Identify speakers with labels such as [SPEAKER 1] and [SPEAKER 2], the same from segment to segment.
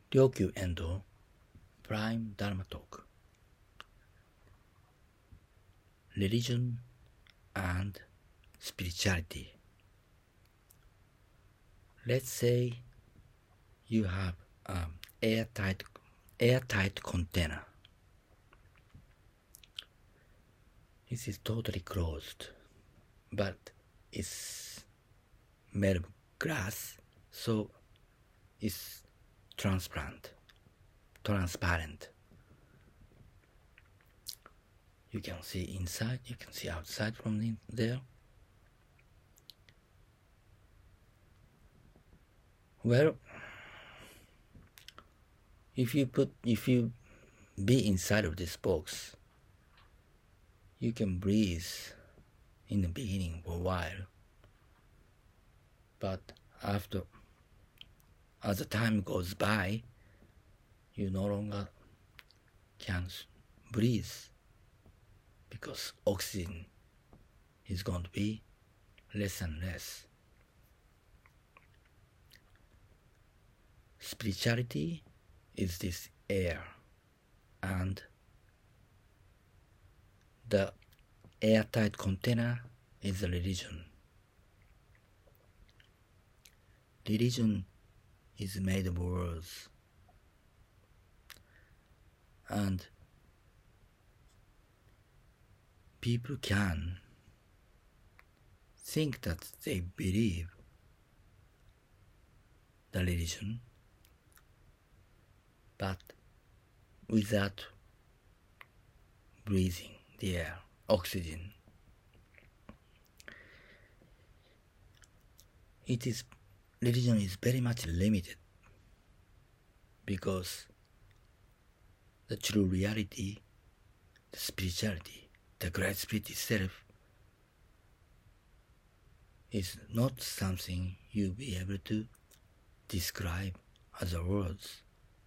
[SPEAKER 1] Ryokyu Endo Prime Dharma Talk. Religion and spirituality. Let's say you have an airtight container. This is totally closed, but it's made of glass, so it's transparent. You can see inside, you can see outside from there. Well, if you be inside of this box, you can breathe in the beginning for a while, but as the time goes by, you no longer can breathe because oxygen is going to be less and less. Spirituality is this air, and the airtight container is a religion. Religion is made of words, and people can think that they believe the religion, but without breathing the air, oxygen. Religion is very much limited because the true reality, the spirituality, the Great Spirit itself is not something you'll be able to describe as a words.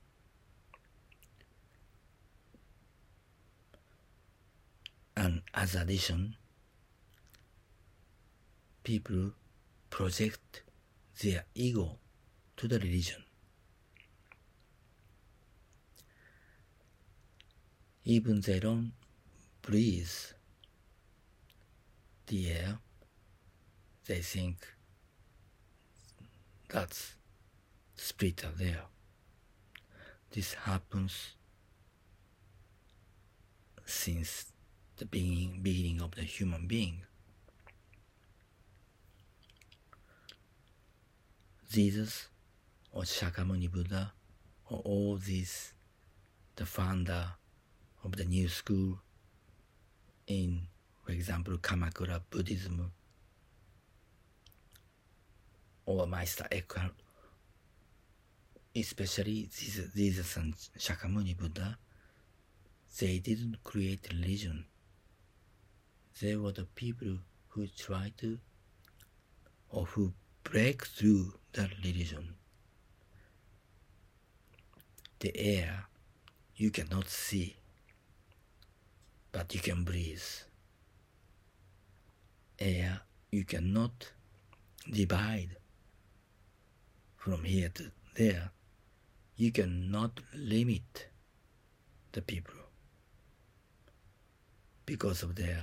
[SPEAKER 1] And as addition, people project their ego to the religion. Even they don't breathe the air, they think that's spirit are there. This happens since the beginning of the human being. Jesus or Shakyamuni Buddha or all these, the founder of the new school in, for example, Kamakura Buddhism or Master Eckhart, especially Jesus and Shakyamuni Buddha, they didn't create religion. They were the people who try to, or who break through that religion. The air you cannot see, but you can breathe. Air you cannot divide from here to there. You cannot limit the people because of their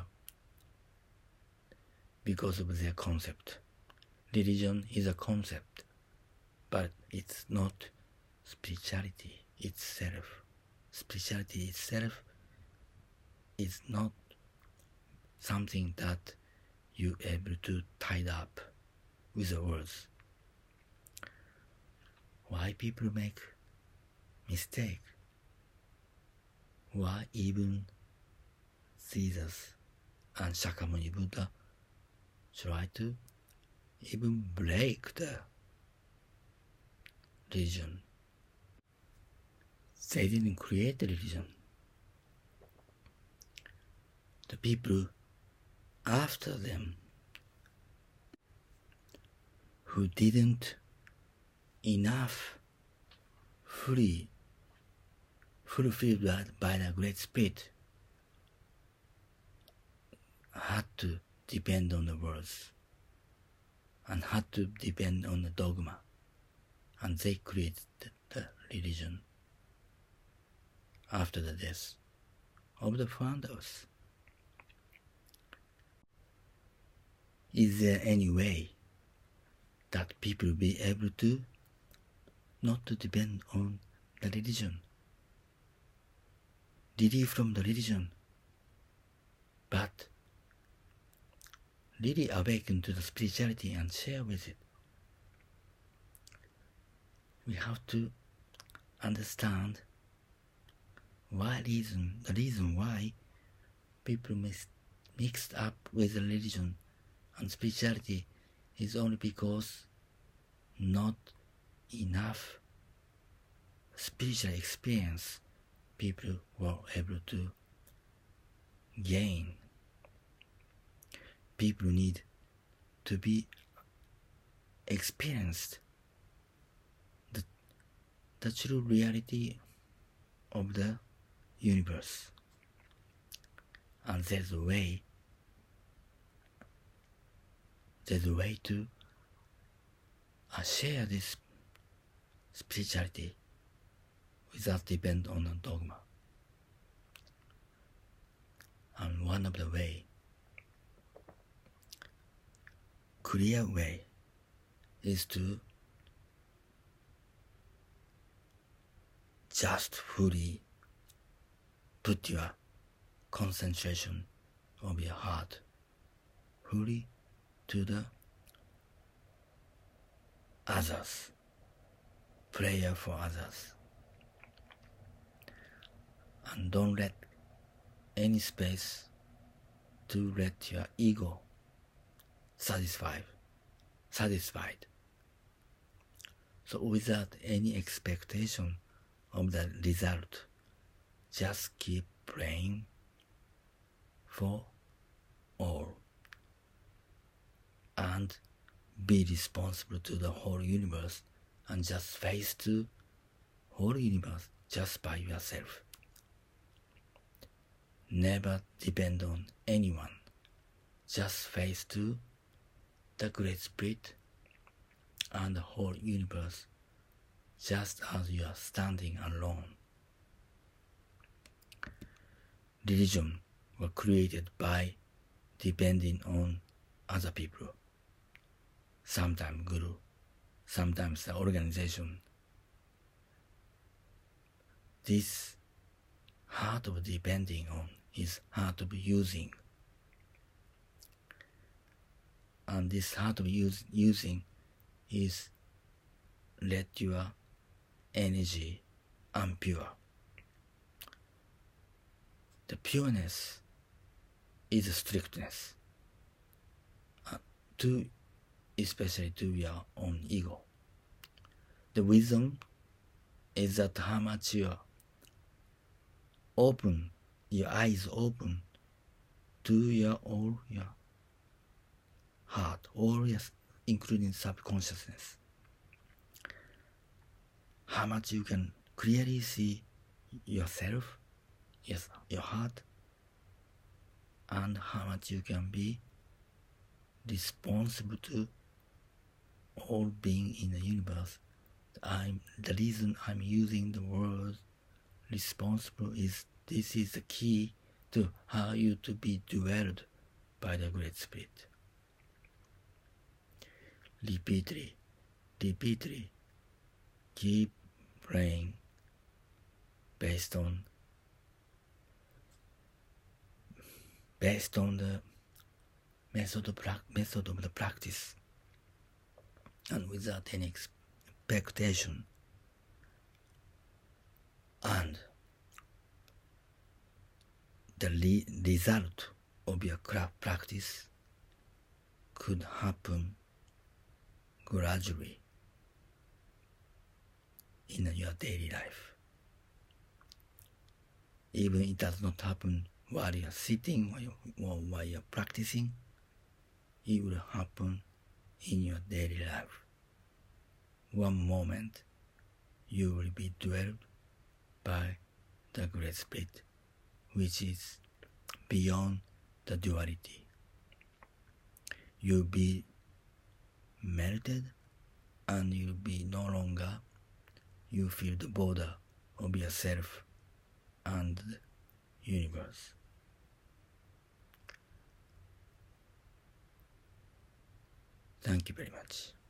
[SPEAKER 1] concept. Religion is a concept, but it's not spirituality itself. Spirituality itself is not something that you're able to tie up with the words. Why people make mistake? Why even Jesus and Shakyamuni Buddha try to even break the religion? They didn't create the religion. The people after them who didn't enough fully fulfilled by the Great Spirit had to depend on the words and had to depend on the dogma, and they created the religion after the death of the founders. Is there any way that people will be able to not to depend on the religion, relief from the religion, but really awaken to the spirituality and share with it? We have to understand the reason why people mixed up with religion and spirituality is only because not enough spiritual experience people were able to gain. People need to be experienced the true reality of the universe, and there's a way to share this spirituality without depend on a dogma. And one of the clear way is to just fully put your concentration of your heart fully to the others, prayer for others, and don't let any space to let your ego satisfied. So without any expectation of the result, just keep praying for all and be responsible to the whole universe, and just face to whole universe just by yourself. Never depend on anyone. Just face to the Great Spirit and the whole universe just as you are standing alone. Religion was created by depending on other people. Sometimes guru, sometimes the organization. This heart of depending on is heart of using. And this heart of using is let your energy unpure. The pureness is a strictness, especially to your own ego. The wisdom is that how much you open, your eyes open to all your heart, all your, including subconsciousness. How much you can clearly see yourself, yes, your heart, and how much you can be responsible to all being in the universe. The reason I'm using the word responsible is this is the key to how you to be dwelled by the Great Spirit. Repeatedly, keep praying based on the method of the practice, and without any expectation. And the result of your practice could happen gradually in your daily life. Even it does not happen while you are sitting or while you are practicing, it will happen in your daily life. One moment you will be dwelled by the Great Spirit, which is beyond the duality. You'll be melted and you'll be no longer you feel the border of yourself and the universe. Thank you very much.